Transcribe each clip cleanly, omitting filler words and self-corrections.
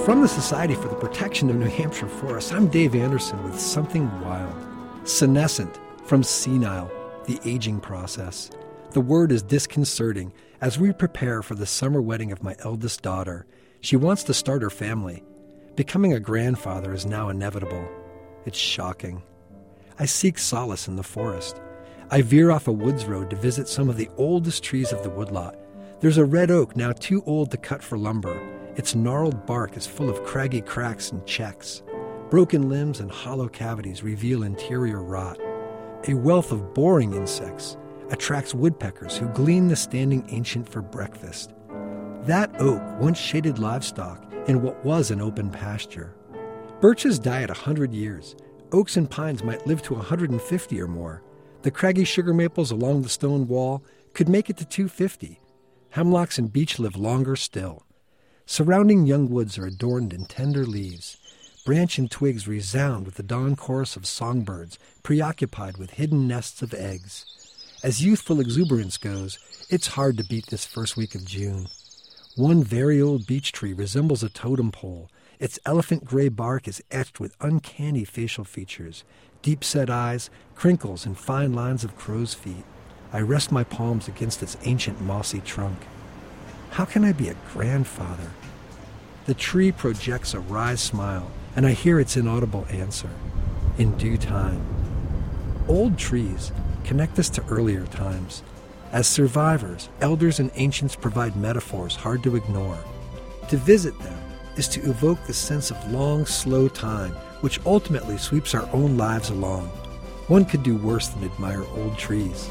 From the Society for the Protection of New Hampshire Forests, I'm Dave Anderson with Something Wild. Senescent, from senile, the aging process. The word is disconcerting as we prepare for the summer wedding of my eldest daughter. She wants to start her family. Becoming a grandfather is now inevitable. It's shocking. I seek solace in the forest. I veer off a woods road to visit some of the oldest trees of the woodlot. There's a red oak now too old to cut for lumber. Its gnarled bark is full of craggy cracks and checks. Broken limbs and hollow cavities reveal interior rot. A wealth of boring insects attracts woodpeckers who glean the standing ancient for breakfast. That oak once shaded livestock in what was an open pasture. Birches die at 100 years. Oaks and pines might live to 150 or more. The craggy sugar maples along the stone wall could make it to 250. Hemlocks and beech live longer still. Surrounding young woods are adorned in tender leaves. Branch and twigs resound with the dawn chorus of songbirds preoccupied with hidden nests of eggs. As youthful exuberance goes, it's hard to beat this first week of June. One very old beech tree resembles a totem pole. Its elephant gray bark is etched with uncanny facial features, deep-set eyes, crinkles, and fine lines of crow's feet. I rest my palms against its ancient mossy trunk. How can I be a grandfather? The tree projects a wry smile, and I hear its inaudible answer. In due time. Old trees connect us to earlier times. As survivors, elders and ancients provide metaphors hard to ignore. To visit them is to evoke the sense of long, slow time, which ultimately sweeps our own lives along. One could do worse than admire old trees.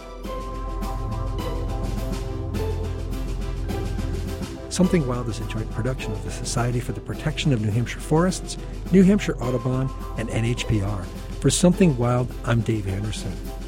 Something Wild is a joint production of the Society for the Protection of New Hampshire Forests, New Hampshire Audubon, and NHPR. For Something Wild, I'm Dave Anderson.